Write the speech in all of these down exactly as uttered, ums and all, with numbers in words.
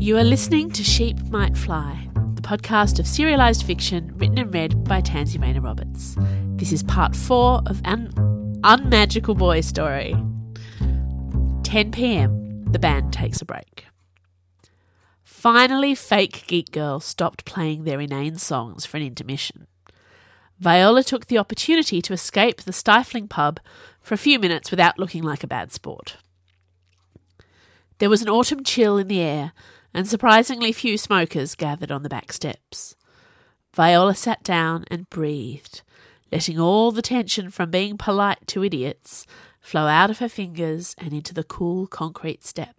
You are listening to Sheep Might Fly, the podcast of serialised fiction written and read by Tansy Rayner Roberts. This is part four of an unmagical boy story. ten p.m, the band takes a break. Finally, fake Geek Girl stopped playing their inane songs for an intermission. Viola took the opportunity to escape the stifling pub for a few minutes without looking like a bad sport. There was an autumn chill in the air, and surprisingly few smokers gathered on the back steps. Viola sat down and breathed, letting all the tension from being polite to idiots flow out of her fingers and into the cool concrete step.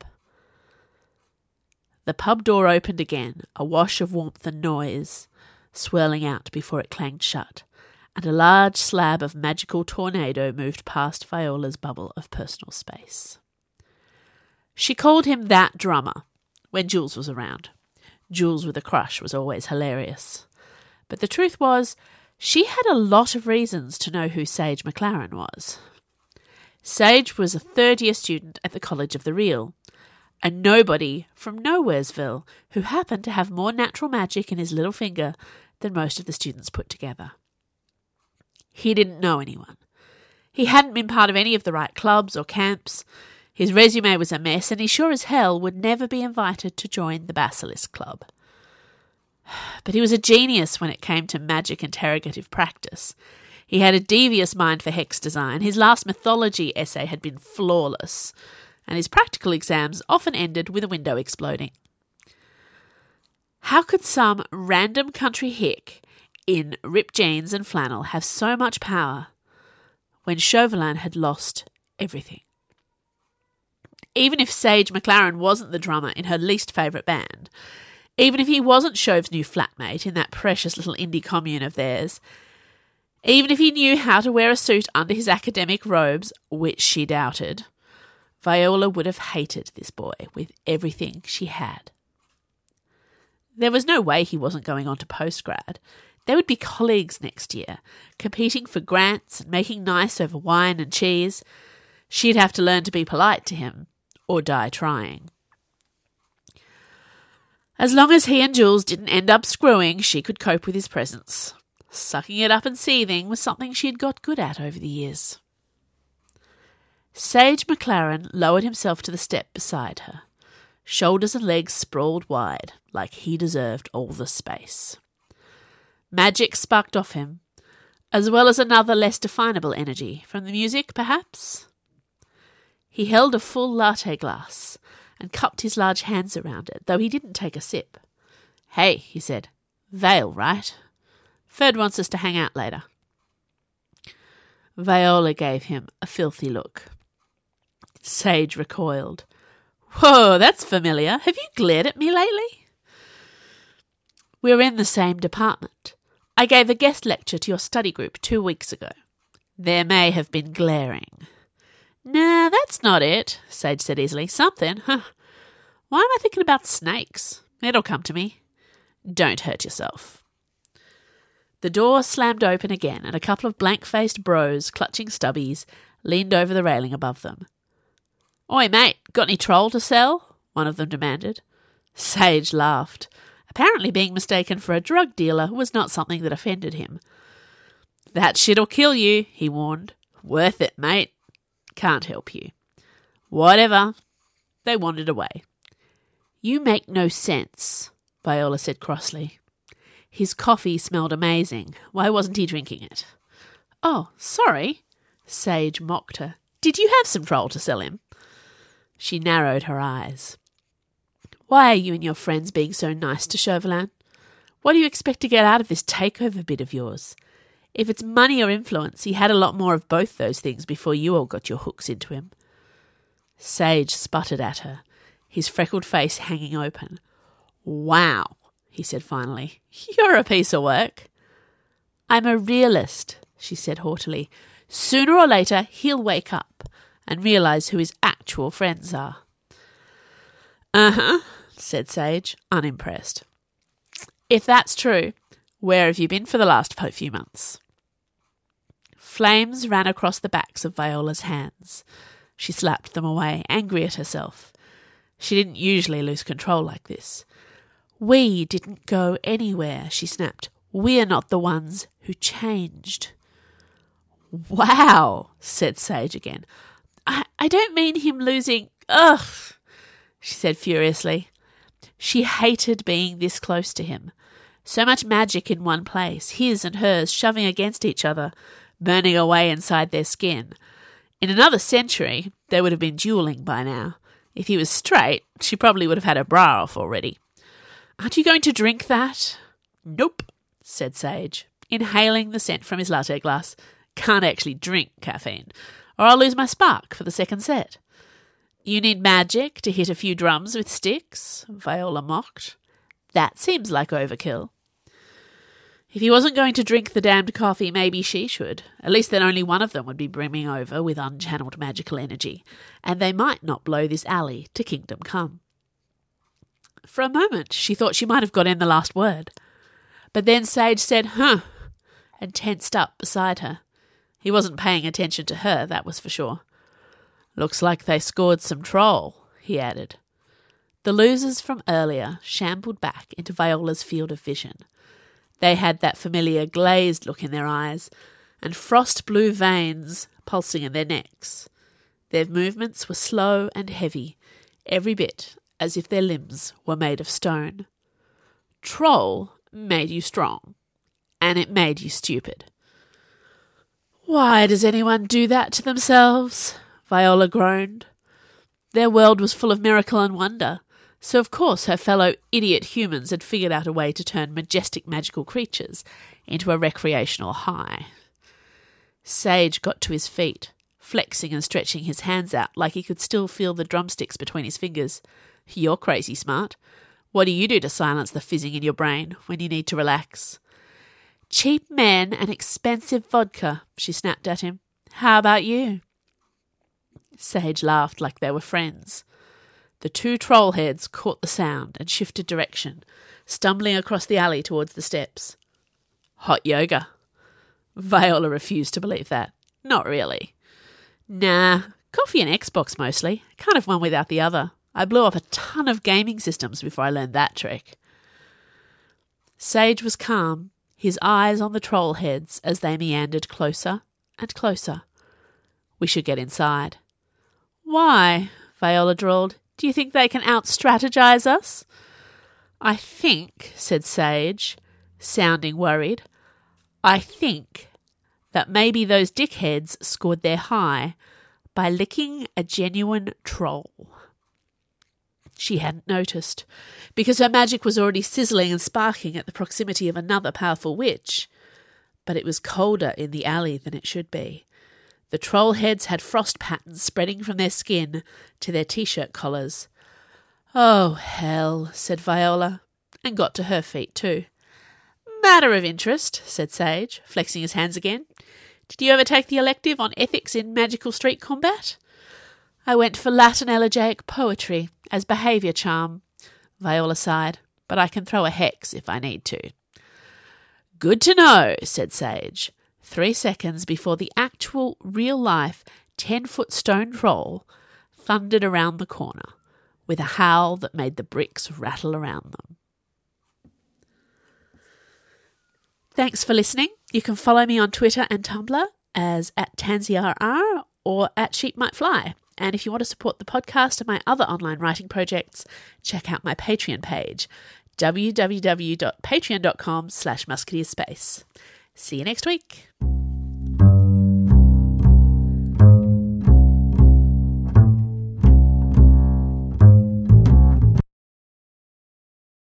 The pub door opened again, a wash of warmth and noise swirling out before it clanged shut, and a large slab of magical tornado moved past Viola's bubble of personal space. She called him that drummer when Jules was around. Jules with a crush was always hilarious. But the truth was, she had a lot of reasons to know who Sage McLaren was. Sage was a third-year student at the College of the Real, a nobody from Nowheresville who happened to have more natural magic in his little finger than most of the students put together. He didn't know anyone. He hadn't been part of any of the right clubs or camps. His resume was a mess, and he sure as hell would never be invited to join the Basilisk Club. But he was a genius when it came to magic interrogative practice. He had a devious mind for hex design. His last mythology essay had been flawless, and his practical exams often ended with a window exploding. How could some random country hick in ripped jeans and flannel have so much power when Chauvelin had lost everything? Even if Sage McLaren wasn't the drummer in her least favourite band, even if he wasn't Chauve's new flatmate in that precious little indie commune of theirs, even if he knew how to wear a suit under his academic robes, which she doubted, Viola would have hated this boy with everything she had. There was no way he wasn't going on to postgrad. They would be colleagues next year, competing for grants and making nice over wine and cheese. She'd have to learn to be polite to him, or die trying. As long as he and Jules didn't end up screwing, she could cope with his presence. Sucking it up and seething was something she'd got good at over the years. Sage McLaren lowered himself to the step beside her, shoulders and legs sprawled wide, like he deserved all the space. Magic sparked off him, as well as another less definable energy, from the music, perhaps? He held a full latte glass and cupped his large hands around it, though he didn't take a sip. "Hey," he said, "Vale, right? Ferd wants us to hang out later." Viola gave him a filthy look. Sage recoiled. "Whoa, that's familiar. Have you glared at me lately?" "We're in the same department. I gave a guest lecture to your study group two weeks ago. There may have been glaring." "Nah, that's not it," Sage said easily. "Something, huh? Why am I thinking about snakes? It'll come to me. Don't hurt yourself." The door slammed open again, and a couple of blank-faced bros, clutching stubbies, leaned over the railing above them. "Oi, mate, got any troll to sell?" one of them demanded. Sage laughed. Apparently being mistaken for a drug dealer was not something that offended him. "That shit'll kill you," he warned. "Worth it, mate. Can't help you." "Whatever." They wandered away. "You make no sense," Viola said crossly. His coffee smelled amazing. Why wasn't he drinking it? "Oh, sorry," Sage mocked her. "Did you have some troll to sell him?" She narrowed her eyes. "Why are you and your friends being so nice to Chauvelin? What do you expect to get out of this takeover bid of yours? If it's money or influence, he had a lot more of both those things before you all got your hooks into him." Sage sputtered at her, his freckled face hanging open. "Wow," he said finally. "You're a piece of work." "I'm a realist," she said haughtily. "Sooner or later, he'll wake up and realise who his actual friends are." "Uh-huh," said Sage, unimpressed. "If that's true, where have you been for the last few months?" Flames ran across the backs of Viola's hands. She slapped them away, angry at herself. She didn't usually lose control like this. We didn't go anywhere, she snapped. We're not the ones who changed. Wow, said Sage again. I, I don't mean him losing... Ugh, she said furiously. She hated being this close to him. So much magic in one place, his and hers shoving against each other, burning away inside their skin. In another century, they would have been duelling by now. If he was straight, she probably would have had her bra off already. Aren't you going to drink that? Nope, said Sage, inhaling the scent from his latte glass. Can't actually drink caffeine, or I'll lose my spark for the second set. You need magic to hit a few drums with sticks, Viola mocked. That seems like overkill. If he wasn't going to drink the damned coffee, maybe she should. At least then only one of them would be brimming over with unchanneled magical energy, and they might not blow this alley to kingdom come. For a moment, she thought she might have got in the last word. But then Sage said, huh, and tensed up beside her. He wasn't paying attention to her, that was for sure. Looks like they scored some troll, he added. The losers from earlier shambled back into Viola's field of vision. They had that familiar glazed look in their eyes and frost-blue veins pulsing in their necks. Their movements were slow and heavy, every bit as if their limbs were made of stone. Troll made you strong, and it made you stupid. Why does anyone do that to themselves? Viola groaned. Their world was full of miracle and wonder, so of course her fellow idiot humans had figured out a way to turn majestic magical creatures into a recreational high. Sage got to his feet, flexing and stretching his hands out like he could still feel the drumsticks between his fingers. You're crazy smart. What do you do to silence the fizzing in your brain when you need to relax? Cheap men and expensive vodka, she snapped at him. How about you? Sage laughed like they were friends. The two troll heads caught the sound and shifted direction, stumbling across the alley towards the steps. Hot yoga. Viola refused to believe that. Not really. Nah, coffee and Xbox mostly. Can't have one without the other. I blew up a ton of gaming systems before I learned that trick. Sage was calm, his eyes on the troll heads as they meandered closer and closer. We should get inside. Why? Viola drawled. Do you think they can out-strategize us? I think, said Sage, sounding worried, I think that maybe those dickheads scored their high by licking a genuine troll. She hadn't noticed, because her magic was already sizzling and sparking at the proximity of another powerful witch. But it was colder in the alley than it should be. The troll heads had frost patterns spreading from their skin to their t-shirt collars. Oh, hell, said Viola, and got to her feet too. Matter of interest, said Sage, flexing his hands again. Did you ever take the elective on ethics in magical street combat? I went for Latin elegiac poetry as behaviour charm, Viola sighed, but I can throw a hex if I need to. Good to know, said Sage. Three seconds before the actual, real-life, ten-foot stone troll thundered around the corner with a howl that made the bricks rattle around them. Thanks for listening. You can follow me on Twitter and Tumblr as at TansyRR or at SheepMightFly. And if you want to support the podcast and my other online writing projects, check out my Patreon page, www.patreon.com slash musketeerspace. See you next week.